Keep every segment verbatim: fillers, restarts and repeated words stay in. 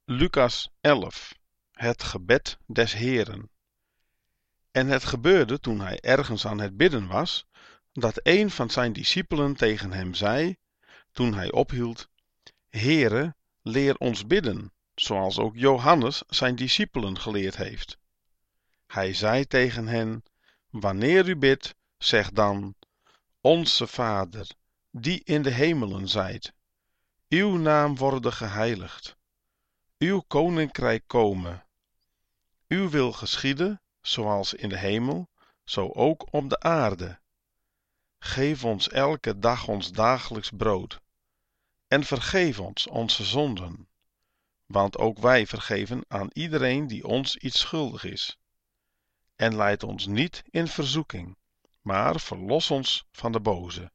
Lucas elf. Het gebed des Heeren. En het gebeurde toen hij ergens aan het bidden was, dat een van zijn discipelen tegen hem zei, toen hij ophield: Heere, leer ons bidden, zoals ook Johannes zijn discipelen geleerd heeft. Hij zei tegen hen: Wanneer u bidt, zeg dan: Onze Vader, die in de hemelen zijt, uw naam worde geheiligd, uw koninkrijk komen, uw wil geschieden, zoals in de hemel, zo ook op de aarde. Geef ons elke dag ons dagelijks brood, en vergeef ons onze zonden, want ook wij vergeven aan iedereen die ons iets schuldig is. En leid ons niet in verzoeking, maar verlos ons van de boze.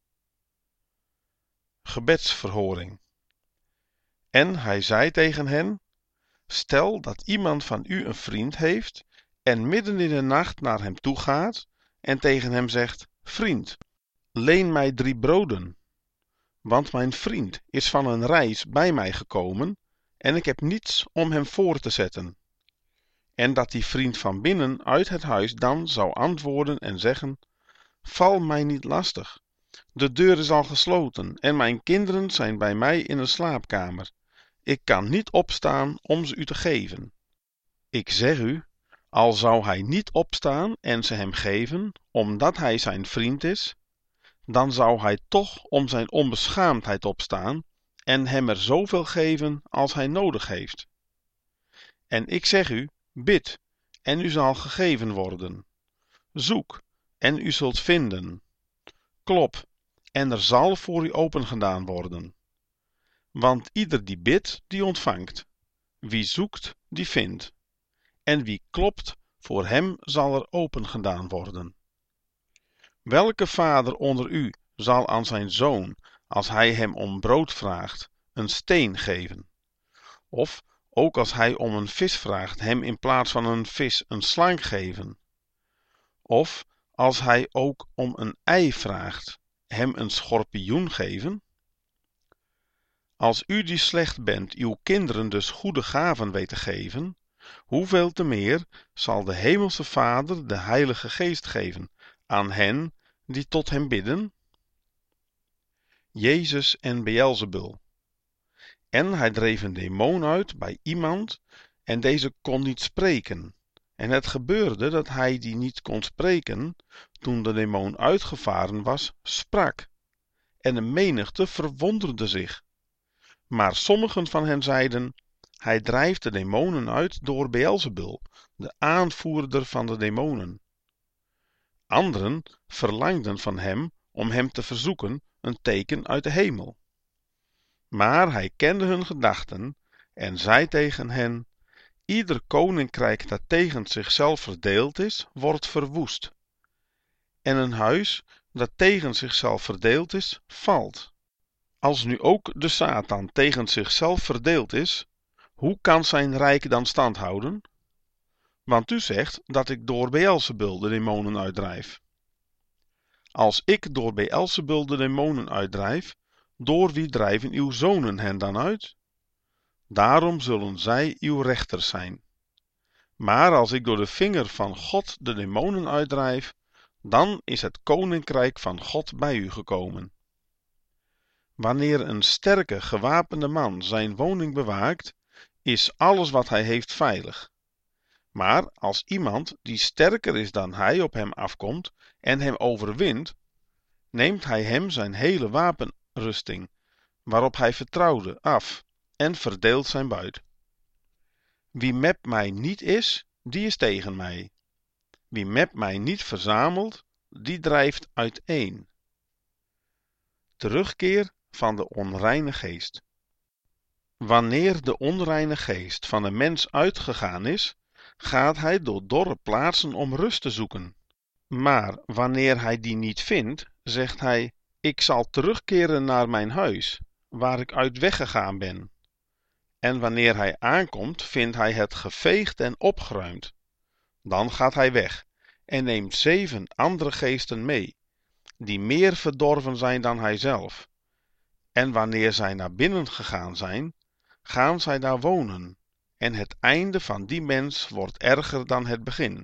Gebedsverhoring. En hij zei tegen hen: Stel dat iemand van u een vriend heeft en midden in de nacht naar hem toe gaat en tegen hem zegt: Vriend, leen mij drie broden, want mijn vriend is van een reis bij mij gekomen en ik heb niets om hem voor te zetten. En dat die vriend van binnen uit het huis dan zou antwoorden en zeggen: Val mij niet lastig, de deur is al gesloten en mijn kinderen zijn bij mij in de slaapkamer. Ik kan niet opstaan om ze u te geven. Ik zeg u, al zou hij niet opstaan en ze hem geven, omdat hij zijn vriend is, dan zou hij toch om zijn onbeschaamdheid opstaan en hem er zoveel geven als hij nodig heeft. En ik zeg u, bid, en u zal gegeven worden. Zoek, en u zult vinden. Klop, en er zal voor u opengedaan worden. Want ieder die bidt, die ontvangt. Wie zoekt, die vindt. En wie klopt, voor hem zal er opengedaan worden. Welke vader onder u zal aan zijn zoon, als hij hem om brood vraagt, een steen geven? Of, ook als hij om een vis vraagt, hem in plaats van een vis een slang geven? Of, als hij ook om een ei vraagt, hem een schorpioen geven? Als u die slecht bent uw kinderen dus goede gaven weet te geven, hoeveel te meer zal de hemelse Vader de Heilige Geest geven aan hen die tot hem bidden? Jezus en Beelzebul. En hij dreef een demon uit bij iemand en deze kon niet spreken. En het gebeurde dat hij die niet kon spreken, toen de demon uitgevaren was, sprak. En de menigte verwonderde zich. Maar sommigen van hen zeiden: Hij drijft de demonen uit door Beelzebul, de aanvoerder van de demonen. Anderen verlangden van hem om hem te verzoeken een teken uit de hemel. Maar hij kende hun gedachten en zei tegen hen: Ieder koninkrijk dat tegen zichzelf verdeeld is, wordt verwoest. En een huis dat tegen zichzelf verdeeld is, valt. Als nu ook de Satan tegen zichzelf verdeeld is, hoe kan zijn rijk dan stand houden? Want u zegt dat ik door Beelzebul de demonen uitdrijf. Als ik door Beelzebul de demonen uitdrijf, door wie drijven uw zonen hen dan uit? Daarom zullen zij uw rechters zijn. Maar als ik door de vinger van God de demonen uitdrijf, dan is het koninkrijk van God bij u gekomen. Wanneer een sterke, gewapende man zijn woning bewaakt, is alles wat hij heeft veilig. Maar als iemand die sterker is dan hij op hem afkomt en hem overwint, neemt hij hem zijn hele wapenrusting, waarop hij vertrouwde, af en verdeelt zijn buit. Wie met mij niet is, die is tegen mij. Wie met mij niet verzamelt, die drijft uiteen. Terugkeer van de onreine geest. Wanneer de onreine geest van een mens uitgegaan is, gaat hij door dorre plaatsen om rust te zoeken. Maar wanneer hij die niet vindt, zegt hij: Ik zal terugkeren naar mijn huis, waar ik uit weggegaan ben. En wanneer hij aankomt, vindt hij het geveegd en opgeruimd. Dan gaat hij weg en neemt zeven andere geesten mee, die meer verdorven zijn dan hij zelf. En wanneer zij naar binnen gegaan zijn, gaan zij daar wonen, en het einde van die mens wordt erger dan het begin.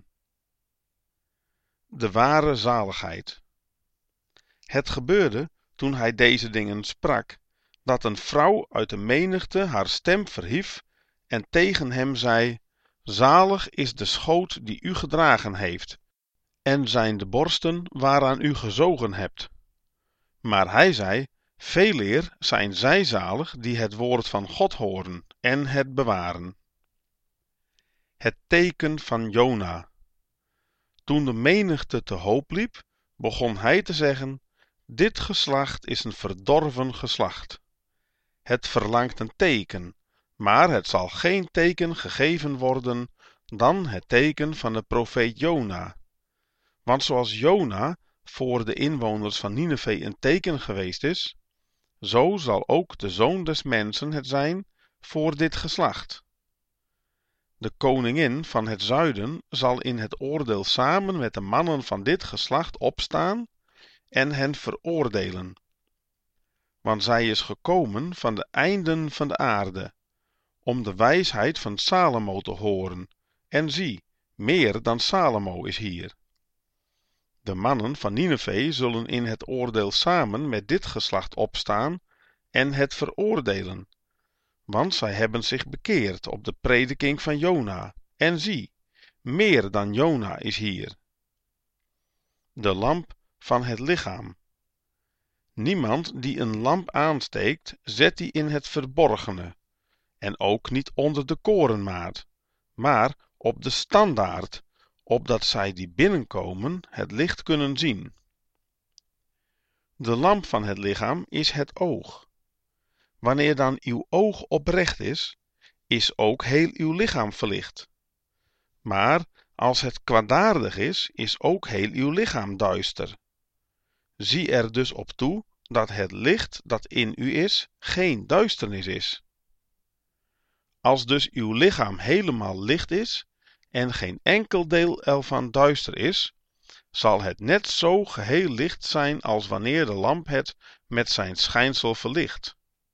De ware zaligheid. Het gebeurde, toen hij deze dingen sprak, dat een vrouw uit de menigte haar stem verhief en tegen hem zei: Zalig is de schoot die u gedragen heeft, en zijn de borsten waaraan u gezogen hebt. Maar hij zei: Veeleer zijn zij zalig die het woord van God horen en het bewaren. Het teken van Jona. Toen de menigte te hoop liep, begon hij te zeggen: Dit geslacht is een verdorven geslacht. Het verlangt een teken, maar het zal geen teken gegeven worden dan het teken van de profeet Jona. Want zoals Jona voor de inwoners van Nineve een teken geweest is, zo zal ook de Zoon des Mensen het zijn voor dit geslacht. De koningin van het zuiden zal in het oordeel samen met de mannen van dit geslacht opstaan en hen veroordelen. Want zij is gekomen van de einden van de aarde, om de wijsheid van Salomo te horen, en zie, meer dan Salomo is hier. De mannen van Nineve zullen in het oordeel samen met dit geslacht opstaan en het veroordelen, want zij hebben zich bekeerd op de prediking van Jona, en zie, meer dan Jona is hier. De lamp van het lichaam. Niemand die een lamp aansteekt, zet die in het verborgene, en ook niet onder de korenmaat, maar op de standaard, opdat zij die binnenkomen het licht kunnen zien. De lamp van het lichaam is het oog. Wanneer dan uw oog oprecht is, is ook heel uw lichaam verlicht. Maar als het kwaadaardig is, is ook heel uw lichaam duister. Zie er dus op toe dat het licht dat in u is, geen duisternis is. Als dus uw lichaam helemaal licht is, en geen enkel deel ervan duister is, zal het net zo geheel licht zijn als wanneer de lamp het met zijn schijnsel verlicht.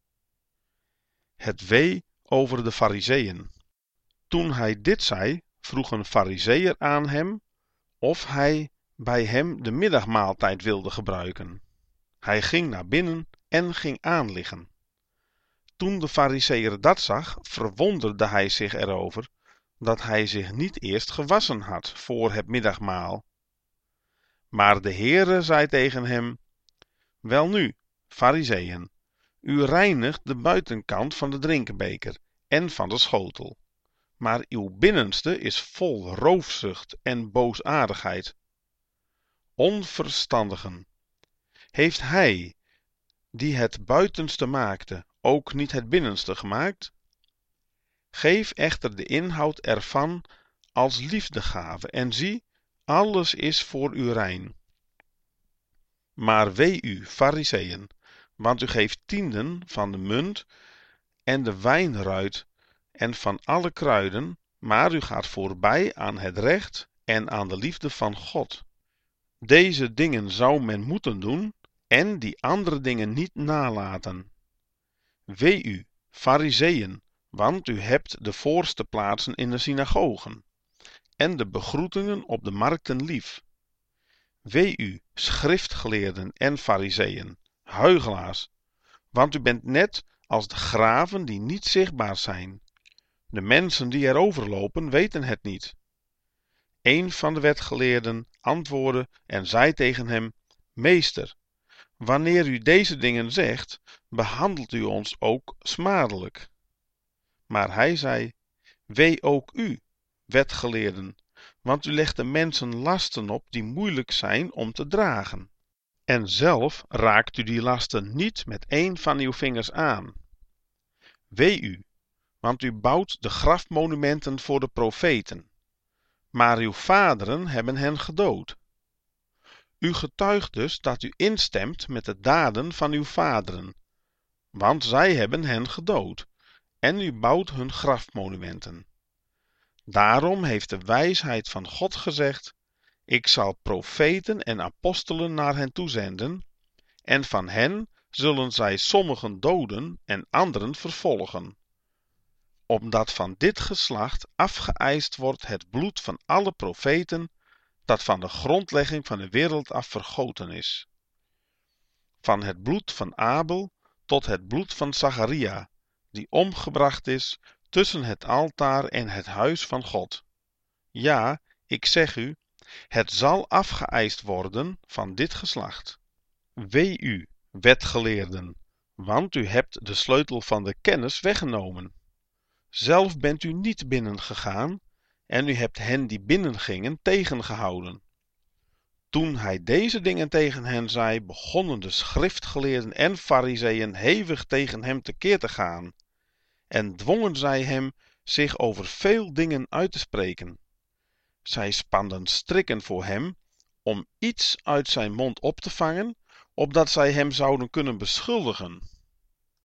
Het wee over de Farizeeën. Toen hij dit zei, vroeg een Farizeeër aan hem of hij bij hem de middagmaaltijd wilde gebruiken. Hij ging naar binnen en ging aanliggen. Toen de Farizeeër dat zag, verwonderde hij zich erover dat hij zich niet eerst gewassen had voor het middagmaal. Maar de Heere zei tegen hem: Welnu, Farizeeën, u reinigt de buitenkant van de drinkbeker en van de schotel, maar uw binnenste is vol roofzucht en boosaardigheid. Onverstandigen, heeft hij, die het buitenste maakte, ook niet het binnenste gemaakt? Geef echter de inhoud ervan als liefdegave, en zie, alles is voor u rein. Maar wee u, Farizeeën, want u geeft tienden van de munt en de wijnruit en van alle kruiden, maar u gaat voorbij aan het recht en aan de liefde van God. Deze dingen zou men moeten doen en die andere dingen niet nalaten. Wee u, Farizeeën, want u hebt de voorste plaatsen in de synagogen en de begroetingen op de markten lief. Wee u, schriftgeleerden en Farizeeën, huichelaars, want u bent net als de graven die niet zichtbaar zijn. De mensen die erover lopen weten het niet. Een van de wetgeleerden antwoordde en zei tegen hem: Meester, wanneer u deze dingen zegt, behandelt u ons ook smadelijk. Maar hij zei: Wee ook u, wetgeleerden, want u legt de mensen lasten op die moeilijk zijn om te dragen. En zelf raakt u die lasten niet met een van uw vingers aan. Wee u, want u bouwt de grafmonumenten voor de profeten, maar uw vaderen hebben hen gedood. U getuigt dus dat u instemt met de daden van uw vaderen, want zij hebben hen gedood, en u bouwt hun grafmonumenten. Daarom heeft de wijsheid van God gezegd: Ik zal profeten en apostelen naar hen toezenden, en van hen zullen zij sommigen doden en anderen vervolgen. omdat van dit geslacht afgeëist wordt het bloed van alle profeten, dat van de grondlegging van de wereld af vergoten is. Van het bloed van Abel tot het bloed van Zacharia, die omgebracht is tussen het altaar en het huis van God. Ja, ik zeg u, het zal afgeëist worden van dit geslacht. Wee u, wetgeleerden, want u hebt de sleutel van de kennis weggenomen. Zelf bent u niet binnengegaan en u hebt hen die binnengingen tegengehouden. Toen hij deze dingen tegen hen zei, begonnen de schriftgeleerden en farizeeën hevig tegen hem tekeer te gaan en dwongen zij hem zich over veel dingen uit te spreken. Zij spanden strikken voor hem om iets uit zijn mond op te vangen, opdat zij hem zouden kunnen beschuldigen.